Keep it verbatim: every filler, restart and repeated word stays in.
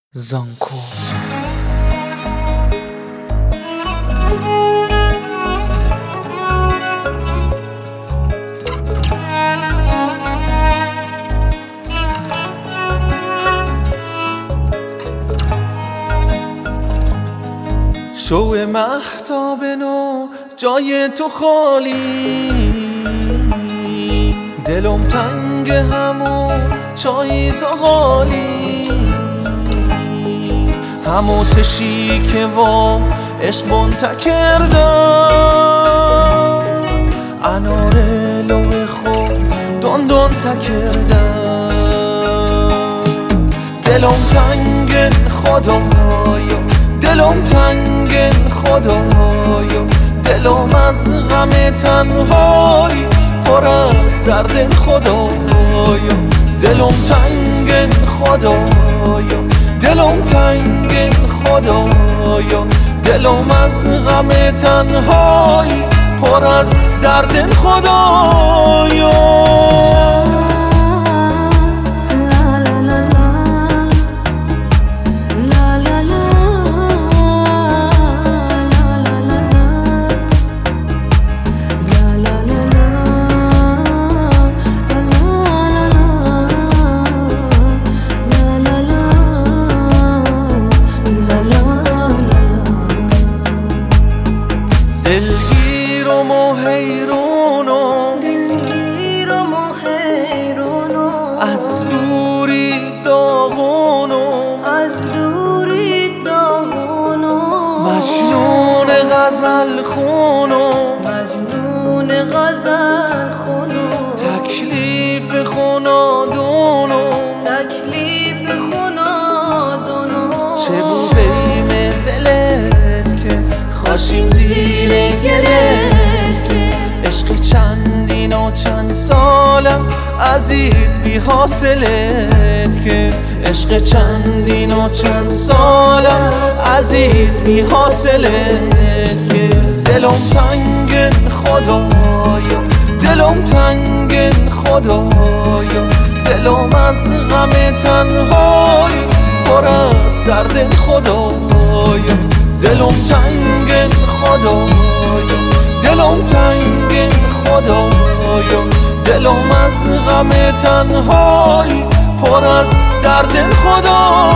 زانکو شو مهتاب نو جای تو خالی، دلم تنگ همون چای زغالی، همو تشی که وا عشق منتکر دم، انار لو خود دون دون تکردم. دلم تنگ خدایا، دلم تنگ خدایا، دلم از غم تنهایی پر از درد خدایا. دلم تنگ خدایا، دلم تنگ خدایا، دلم از غم تنهایی پر از درد خدایا. دلگیرم و حیرانم، دلگیرم و حیرانم، از دوری داغانم، از دوری داغانم، مجنون غزل خونم، مجنون غزل خونم، تکلیف خنادونم، تکلیف خنادونم. چه بودیم ولت که خاشیم زیر گلت، که عشقی چندین و چند سالم عزیز بی حاصلت، که عشق چندین و چند سالم عزیز بی حاصلت. که دلم تنگ خدایا، دلم تنگ خدایا، دلم از غم تنهایی پر از درد خدایا. دلم تنگ خدایا، دلم تنگ خدایا، دلم از غم تنهایی پر از درد خدایا.